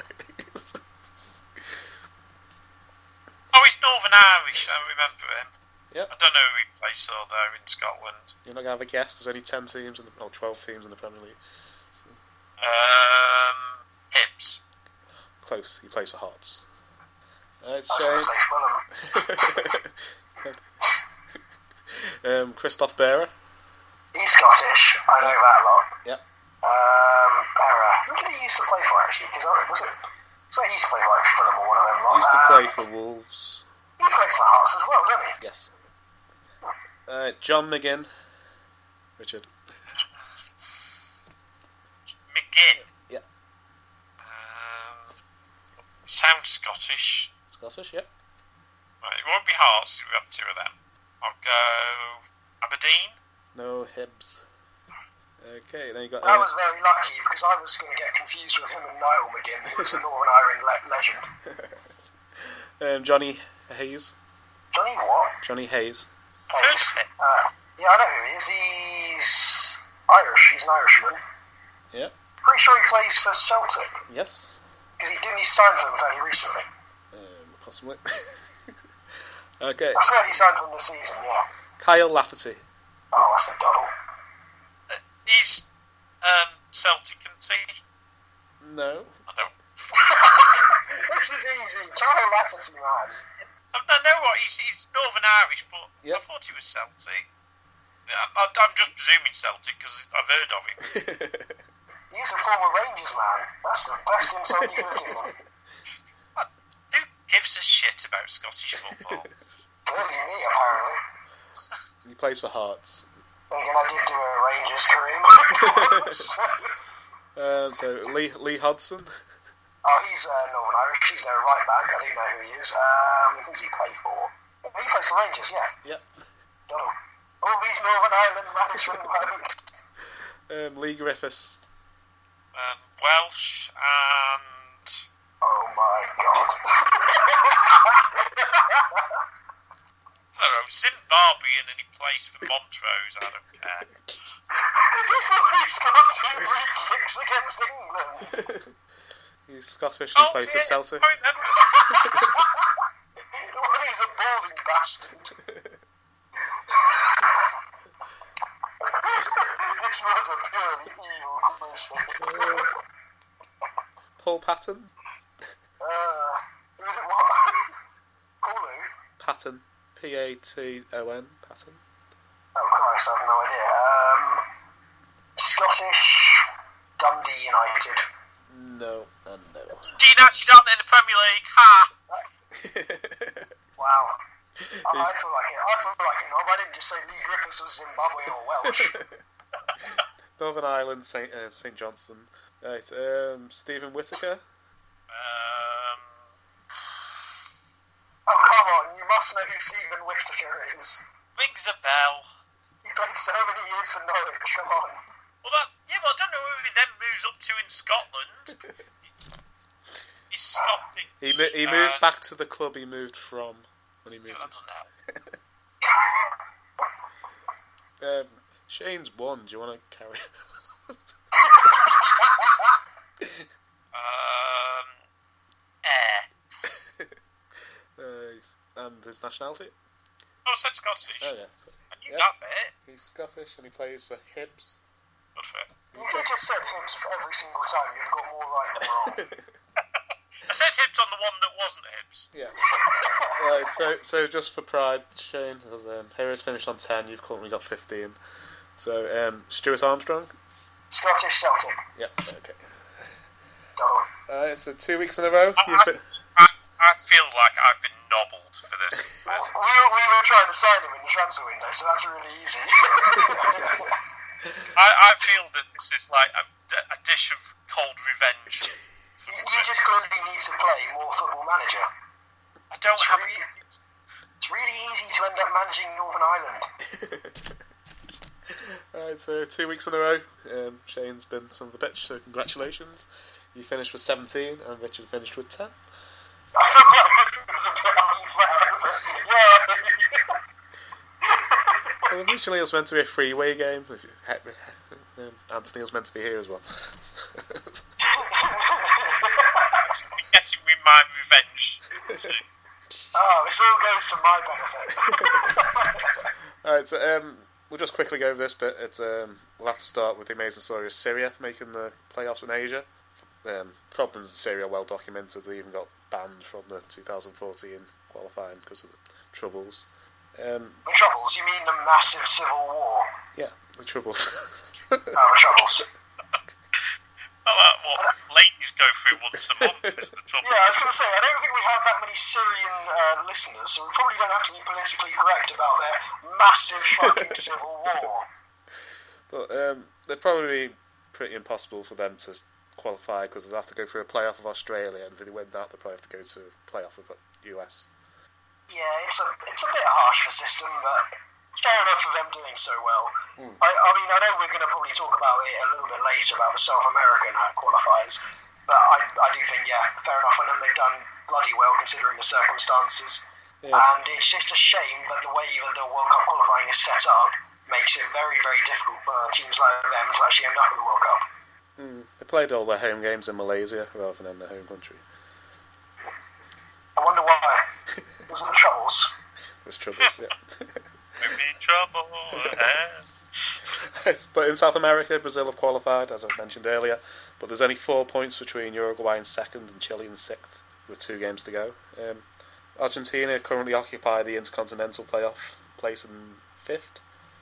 Oh, he's Northern Irish, I remember him. Yep. I don't know who he plays though there in Scotland. You're not going to have a guess? There's only 10 teams, 12 teams in the Premier League. So. Hibs. Close, he plays for Hearts. It's Shane. Christoph Berra. He's Scottish, I know that a lot. Yep. Berra. Who did he used to play for actually? Because he used to play for like Fulham or one of them lot. He used to play for Wolves. He plays for Hearts as well, doesn't he? Yes. John McGinn. Richard. McGinn? Yeah. Sounds Scottish. Scottish, yeah. Right, it won't be Hearts, we have two of them. I'll go Aberdeen. No, Hibs. Okay, then you got. I was very lucky because I was going to get confused with him and Niall McGinn, who was a Northern Ireland legend. Johnny Hayes. Johnny what? Johnny Hayes. Hayes. Yeah, I know who he is. He's Irish. He's an Irishman. Yeah. Pretty sure he plays for Celtic. Yes. Because he didn't sign for them fairly recently. Possibly. Okay. I swear he signed for them this season, yeah. Kyle Lafferty. Oh, that's a doddle. He's Celtic and T. No. I don't. This is easy. Kyle Lafferty, man. I know what he's Northern Irish, but Yep. I thought he was Celtic. I'm just presuming Celtic because I've heard of him. He's a former Rangers man. That's the best insult you can give him. Who gives a shit about Scottish football? Clearly me, apparently. He plays for Hearts. Then again, I did do a Rangers career. So Lee Hodson. Oh, he's Northern Irish. He's their right back. I don't know who he is. Who's he play for? He plays for Rangers, yeah. Yep. Donald. All these Northern Ireland management moments. Lee Griffiths. Welsh and Oh my god. I don't know, Zimbabwean, and he plays for Montrose. I don't care. He's got 2 free kicks against England. He's Scottish and he plays for Celtic. I remember. He's a balding bastard. This was a purely evil quiz. Paul Patton. Who is it, what? Paulu? Patton. P-A-T-O-N. Patton. Oh Christ, I have no idea. Scottish Dundee United. No, and no. Dundee actually aren't in the Premier League. Ha! Wow. I feel like it. I feel like it. I didn't just say Lee Griffiths was Zimbabwean or Welsh. Northern Ireland, St Johnstone. Right, Stephen Whittaker. Oh, come on. You must know who Stephen Whittaker is. Rings a bell. He played so many years for Norwich. Come on. Well, but I don't know who he then moves up to in Scotland. He's Scottish. He moved back to the club he moved from when he moved. I don't know. Shane's won. Do you want to carry? And his nationality? Oh, I said Scottish. Oh yeah. Sorry. I knew that bit. He's Scottish and he plays for Hibs. Good for him. You could have just said Hibs for every single time. You've got more right than wrong. I said Hibs on the one that wasn't Hibs. Yeah. Right. So just for pride, Shane, because Heroes finished on 10. You've currently got 15. So Stuart Armstrong. Scottish Celtic. Yeah. Okay. Double. So 2 weeks in a row. I feel like I've been nobbled for this. We were trying to sign him in the transfer window, so that's really easy. I feel that this is like a dish of cold revenge. You just clearly need to play more Football Manager. I don't have It's really easy to end up managing Northern Ireland. Alright, so 2 weeks in a row. Shane's been some of the pitch, so congratulations. You finished with 17 and Richard finished with 10. I feel like this was a bit unfair, but yeah. Well, originally it was meant to be a freeway game. Anthony was meant to be here as well. Getting me my revenge. Oh, this all goes to my benefit. Alright, so we'll just quickly go over this bit. We'll have to start with the amazing story of Syria making the playoffs in Asia. Problems in Syria are well documented. They even got banned from the 2014 qualifying because of the troubles. The troubles? You mean the massive civil war? Yeah, the troubles. Oh, the troubles. What ladies go through once a month is the trouble. Yeah, I was going to say, I don't think we have that many Syrian listeners, so we probably don't have to be politically correct about their massive fucking civil war. But they'd probably be pretty impossible for them to qualify because they'd have to go through a playoff of Australia, and if they win that, they'd probably have to go to a playoff of the US. Yeah, it's a bit harsh for system, but fair enough for them doing so well. I mean, I know we're going to probably talk about it a little bit later about the South American qualifiers, but I do think, fair enough, and they've done bloody well considering the circumstances. Yeah. And it's just a shame that the way that the World Cup qualifying is set up makes it very, very difficult for teams like them to actually end up in the World Cup. They played all their home games in Malaysia rather than in their home country. I wonder why. There's the troubles. There's troubles, yeah. Maybe trouble. But in South America, Brazil have qualified, as I mentioned earlier, but there's only 4 points between Uruguay in second and Chile in sixth, with 2 games to go. Argentina currently occupy the Intercontinental playoff place in fifth.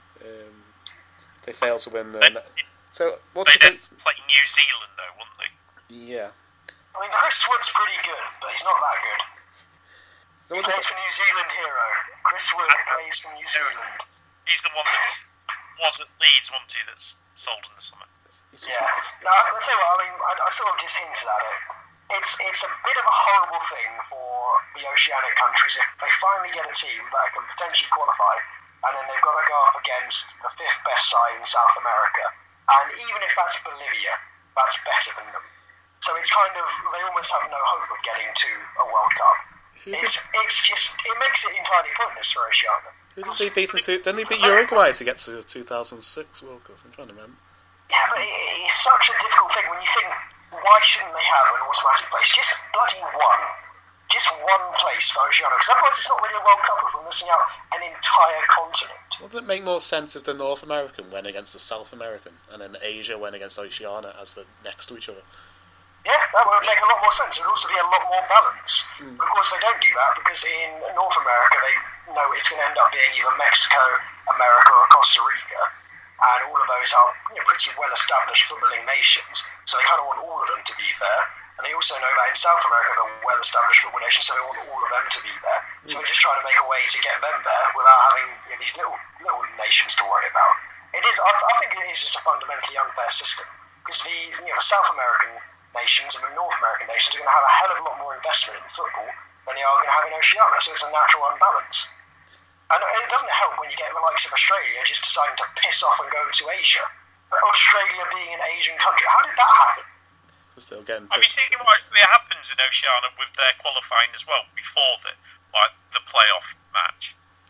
They failed to win. So what they'd play New Zealand, though, wouldn't they? Yeah. I mean, Chris Wood's pretty good, but he's not that good. So he plays for New Zealand hero. Chris Wood plays for New Zealand. He's the one that was at Leeds, wasn't he, that's sold in the summer? Yeah. No, I'll tell you what, I mean, I sort of just hinted at it. It's a bit of a horrible thing for the Oceanic countries if they finally get a team that can potentially qualify, and then they've got to go up against the 5th best side in South America. And even if that's Bolivia, that's better than them. So it's kind of, they almost have no hope of getting to a World Cup. It's just, it makes it entirely pointless for Oceania. Didn't he beat Uruguay to get to the 2006 World Cup? I'm trying to remember. Yeah, but it's such a difficult thing when you think, why shouldn't they have an automatic place? Just bloody one. Just one place for Oceania. Because otherwise it's not really a World Cup if we're missing out an entire continent. Wouldn't it make more sense if the North American went against the South American, and then Asia went against Oceania as the next to each other? Yeah, that would make a lot more sense. It would also be a lot more balance. But of course they don't do that because in North America they know it's going to end up being either Mexico, America or Costa Rica. And all of those are pretty well-established footballing nations. So they kind of want all of them to be there. And they also know that in South America they're well-established football nations, so they want all of them to be there. So we're just trying to make a way to get them there without having these little nations to worry about. It is. I think it is just a fundamentally unfair system because the South American nations and the North American nations are going to have a hell of a lot more investment in football than they are going to have in Oceania. So it's a natural unbalance. And it doesn't help when you get the likes of Australia just deciding to piss off and go to Asia. But Australia being an Asian country, how did that happen? Have you seen what actually happens in Oceania with their qualifying as well before the playoff match?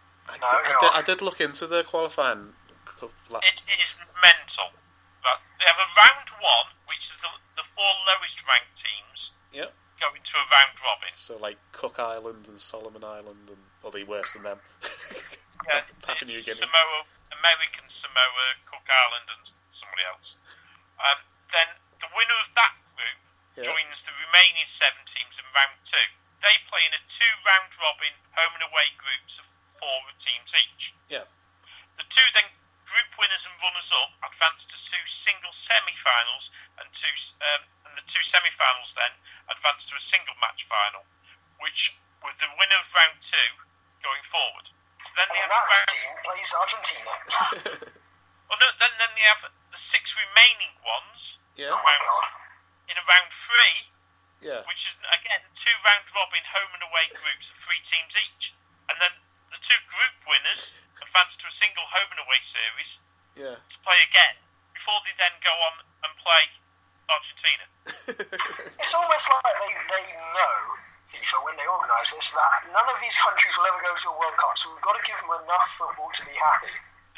I did look into the qualifying. It is mental. But they have a round one, which is the 4 lowest ranked teams. Yep. Going to a round robin. So like Cook Island and Solomon Island, and are they worse than them? Yeah, Papua New it's Guinea. Samoa, American Samoa, Cook Island, and somebody else. Then the winner of that group joins the remaining 7 teams in round 2. They play in a 2-round robin home and away groups of 4 teams each. Yeah. The 2 then group winners and runners-up advance to 2 single semi-finals, and the 2 semi-finals then advance to a single match final, which with the winner of round 2 going forward. So then they have that team plays Argentina. Well, no, then they have the 6 remaining ones in round 3, which is again 2 round robin home and away groups of 3 teams each, and then the 2 group winners advance to a single home and away series to play again before they then go on and play Argentina. It's almost like they know, FIFA, when they organise this, that none of these countries will ever go to a World Cup, so we've got to give them enough football to be happy.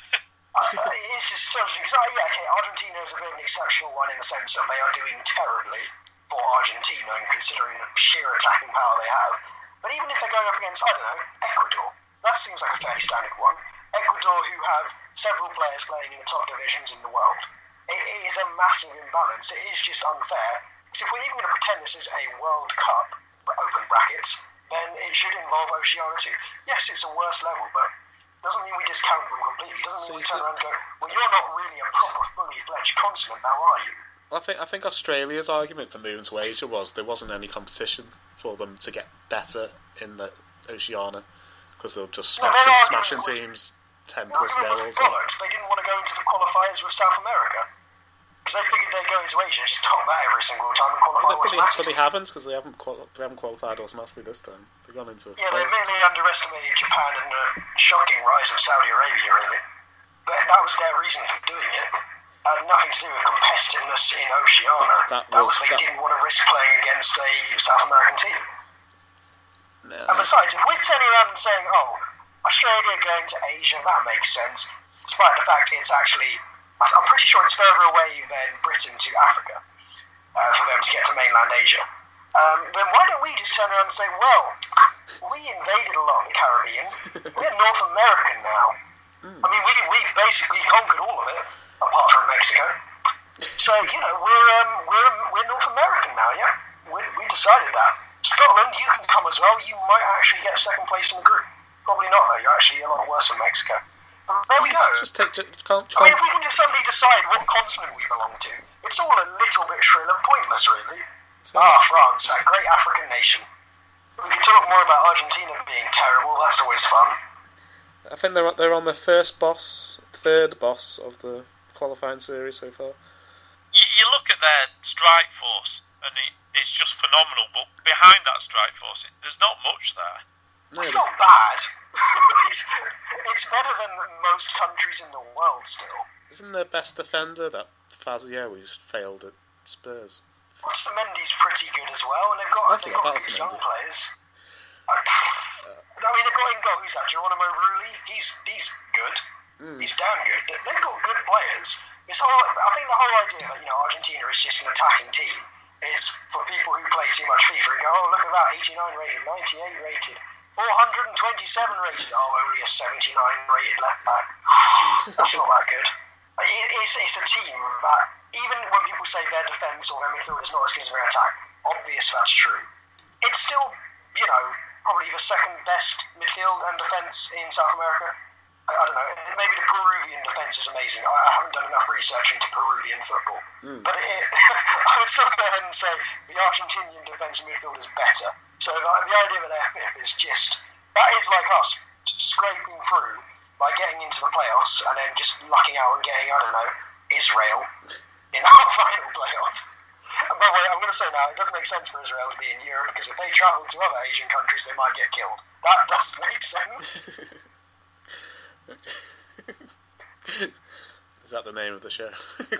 It's just so because Argentina is a bit of an exceptional one in the sense that they are doing terribly for Argentina and considering the sheer attacking power they have. But even if they're going up against, Ecuador, that seems like a fairly standard one. Ecuador, who have several players playing in the top divisions in the world. It is a massive imbalance. It is just unfair. Because if we're even going to pretend this is a World Cup, open brackets, then it should involve Oceania too. Yes, it's a worse level, but doesn't mean we discount them completely. Doesn't mean we turn around and go, well, you're not really a proper, fully fledged continent now, are you? I think Australia's argument for moving to Asia was there wasn't any competition for them to get better in the Oceania because they were just smashing teams 10 plus levels. They didn't want to go into the qualifiers with South America because they figured they'd go into Asia and just top that every single time and qualify automatically. But they haven't because they haven't qualified automatically this time. They've gone into they merely underestimated Japan and the shocking rise of Saudi Arabia, really. but that was their reason for doing it. Nothing to do with competitiveness in Oceania. They didn't want to risk playing against a South American team. No. And besides, if we're turning around and saying, Australia going to Asia, that makes sense, despite the fact it's actually, I'm pretty sure it's further away than Britain to Africa for them to get to mainland Asia. Then why don't we just turn around and say, well, we invaded a lot of the Caribbean, we're North American now. I mean, we basically conquered all of it, apart from Mexico. So, we're North American now, yeah? We decided that. Scotland, you can come as well. You might actually get second place in the group. Probably not, though. You're actually a lot worse than Mexico. There we go. I mean, if we can just suddenly decide what continent we belong to, it's all a little bit shrill and pointless, really. France, that great African nation. We can talk more about Argentina being terrible. That's always fun. I think they're on the third boss of the qualifying series so far. You look at their strike force, and it's just phenomenal. But behind that strike force, there's not much there. No, it's not bad. it's better than most countries in the world still. Isn't their best defender that Fazio, who's failed at Spurs? Otamendi's pretty good as well, and they've got good young players. I mean, they've got in goal, who's that? Geronimo Rulli? He's good. He's damn good. They've got good players. I think the whole idea that Argentina is just an attacking team is for people who play too much FIFA and go, oh, look at that, 89 rated, 98 rated, 427 rated, only a 79 rated left back. That's not that good. It's a team that, even when people say their defence or their midfield is not as good as their attack, obvious that's true. It's still, probably the second best midfield and defence in South America. I don't know, maybe the Peruvian defence is amazing. I haven't done enough research into Peruvian football. But I would still go ahead and say the Argentinian defence and midfield is better. So the idea of their fifth is just, that is like us, scraping through by getting into the playoffs and then just lucking out and getting, Israel in our final playoff. And by the way, I'm going to say now, it doesn't make sense for Israel to be in Europe, because if they travel to other Asian countries, they might get killed. That doesn't make sense. Is that the name of the show?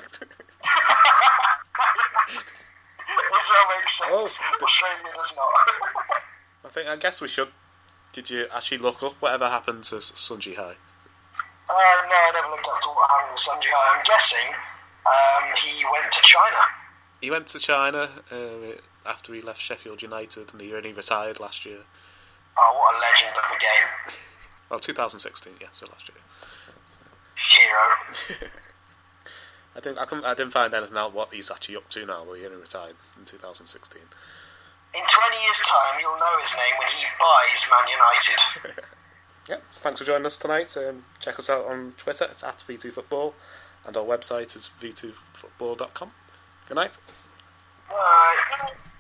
Israel makes sense. Australia does not. I guess we should. Did you actually look up whatever happened to Sun Jihai? No, I never looked up to what happened with Sun Jihai. I'm guessing he went to China. He went to China after he left Sheffield United, and he only retired last year. Oh, what a legend of the game. Well, 2016, yeah, so last year. Hero. I didn't find anything out what he's actually up to now, but he only retired in 2016. In 20 years' time, you'll know his name when he buys Man United. Yeah, thanks for joining us tonight. Check us out on Twitter, it's @V2Football, and our website is v2football.com. Good night. Bye.